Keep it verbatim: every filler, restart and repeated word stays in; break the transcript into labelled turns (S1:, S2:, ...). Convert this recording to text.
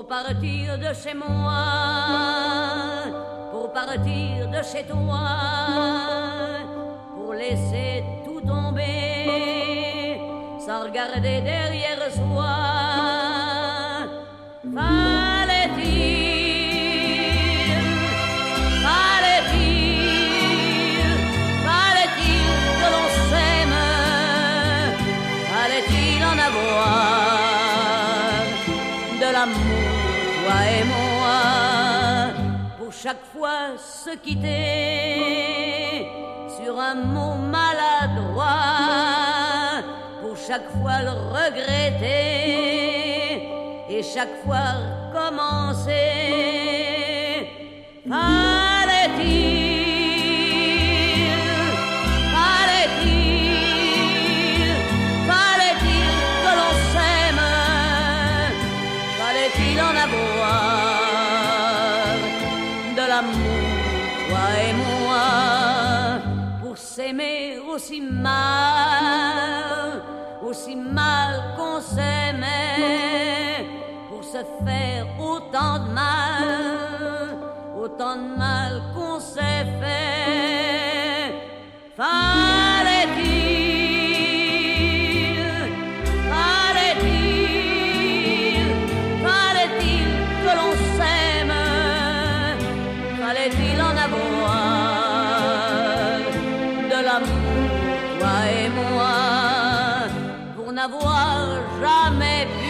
S1: partir de chez moi, pour partir de chez toi, pour laisser tout tomber sans regarder derrière soi. Fallait-il, fallait-il, fallait-il que l'on s'aime, fallait-il en avoir de l'amour, toi et moi, pour chaque fois se quitter sur un mot maladroit, pour chaque fois le regretter et chaque fois recommencer. Fallait-il, fallait-il, fallait-il que l'on s'aime, fallait-il en avoir de l'amour, toi et moi, pour s'aimer aussi mal, aussi mal qu'on s'aimait, pour se faire autant de mal, autant de mal qu'on s'est fait. Fallait-il, fallait-il, fallait-il que l'on s'aime, fallait-il en avoir de l'amour, toi et moi, pour n'avoir jamais pu